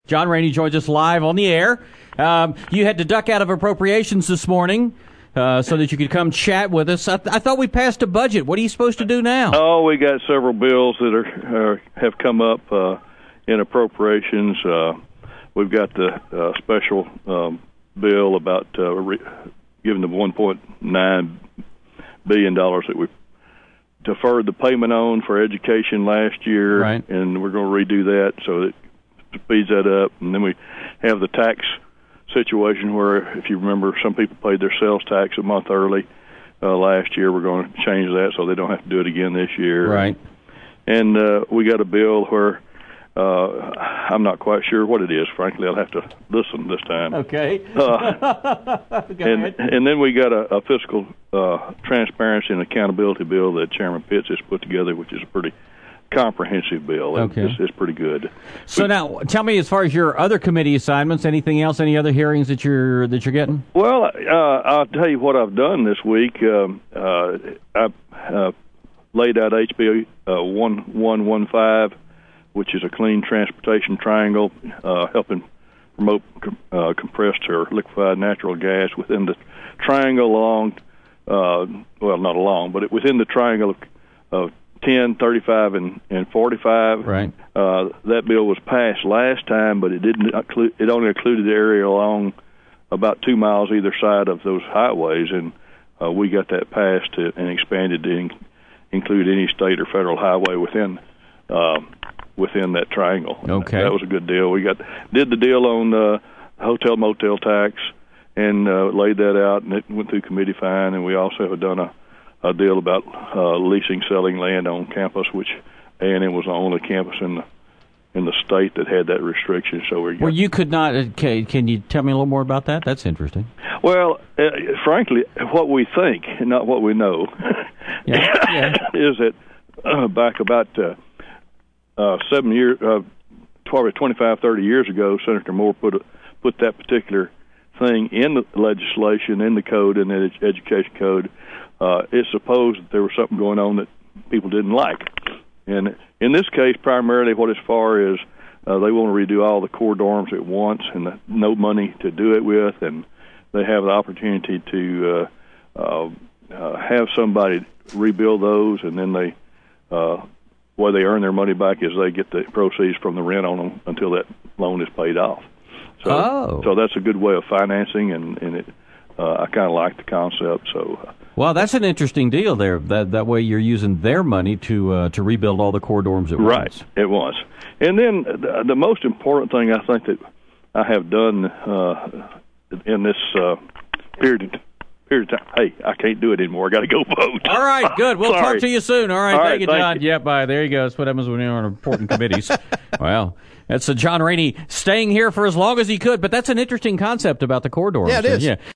John Rainey joins us live on the air. You had to duck out of appropriations this morning so that you could come chat with us. I thought we passed a budget. What are you supposed to do now? Oh, we got several bills that have come up in appropriations. We've got the special bill about giving the $1.9 billion that we deferred the payment on for education last year, right. And we're going to redo that so it speeds that up. And then we have the tax situation where, if you remember, some people paid their sales tax a month early last year. We're going to change that so they don't have to do it again this year. Right. And we got a bill where I'm not quite sure what it is. Frankly, I'll have to listen this time. Okay. And then we got a fiscal transparency and accountability bill that Chairman Pitts has put together, which is a pretty comprehensive bill. Okay. It's pretty good. So now, tell me, as far as your other committee assignments, anything else, any other hearings that you're getting? Well, I'll tell you what I've done this week. I've laid out HB 1115, which is a clean transportation triangle, helping promote compressed or liquefied natural gas within the triangle along, well, not along, but within the triangle of 10, 35, and 45. Right. That bill was passed last time, but it only included the area along about 2 miles either side of those highways, and we got that passed and expanded to include any state or federal highway within that triangle. Okay. That was a good deal. We did the deal on hotel motel tax and laid that out, and it went through committee fine. And we also have done a deal about leasing, selling land on campus, which A&M was the only campus in the state that had that restriction. So well, you could not. Okay, can you tell me a little more about that? That's interesting. Well, frankly, what we think, not what we know, yeah. is that back about 25, 30 years ago, Senator Moore put that particular thing in the legislation, in the code, in the education code. It's supposed that there was something going on that people didn't like. And in this case, primarily what as far as they want to redo all the core dorms at once and no money to do it with, and they have the opportunity to have somebody rebuild those, and then they way they earn their money back is they get the proceeds from the rent on them until that loan is paid off. So that's a good way of financing, and it I kind of like the concept. So, well, that's an interesting deal there. That way you're using their money to rebuild all the core dorms at once. Right, it was. And then the most important thing I think that I have done in this period of time. Hey, I can't do it anymore. I got to go vote. All right, good. We'll Sorry. talk to you soon. All right, thank you, John. You. Yeah, bye. There you go. That's what happens when you're on important committees. Well, that's John Rainey staying here for as long as he could, but that's an interesting concept about the core dorms. Yeah, it is. Yeah.